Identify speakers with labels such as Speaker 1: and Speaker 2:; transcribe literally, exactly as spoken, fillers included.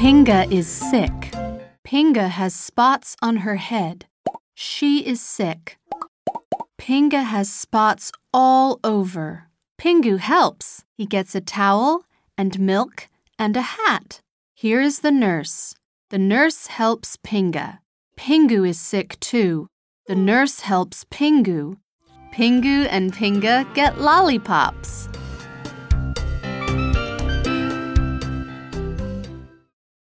Speaker 1: Pinga is sick. Pinga has spots on her head. She is sick. Pinga has spots all over. Pingu helps. He gets a towel and milk and a hat. Here is the nurse. The nurse helps Pinga. Pingu is sick too. The nurse helps Pingu. Pingu and Pinga get lollipops.